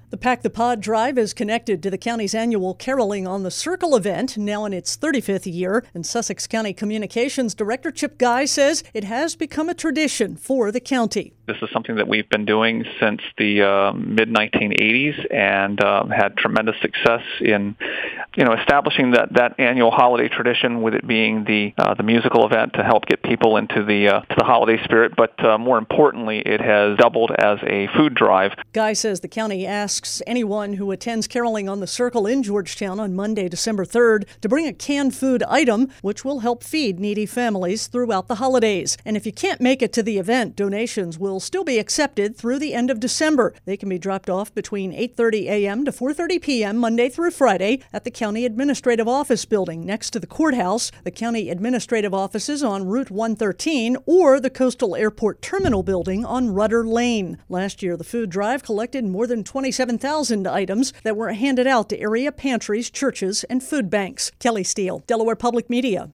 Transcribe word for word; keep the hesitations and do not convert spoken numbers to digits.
The Pack the Pod Drive is connected to the county's annual Caroling on the Circle event, now in its thirty-fifth year. And Sussex County Communications Director Chip Guy says it has become a tradition for the county. This is something that we've been doing since the uh, mid nineteen eighties and uh, had tremendous success in, you know, establishing that, that annual holiday tradition, with it being the uh, the musical event to help get people into the uh, to the holiday spirit. But uh, more importantly, it has doubled as a food drive. Guy says the county asks anyone who attends Caroling on the Circle in Georgetown on Monday, December third, to bring a canned food item, which will help feed needy families throughout the holidays. And if you can't make it to the event, donations will still be accepted through the end of December. They can be dropped off between eight thirty a.m. to four thirty p.m. Monday through Friday at the County Administrative Office building next to the courthouse, the County Administrative Offices on Route one thirteen, or the Coastal Airport Terminal building on Rudder Lane. Last year, the food drive collected more than twenty-seven thousand items that were handed out to area pantries, churches, and food banks. Kelly Steele, Delaware Public Media.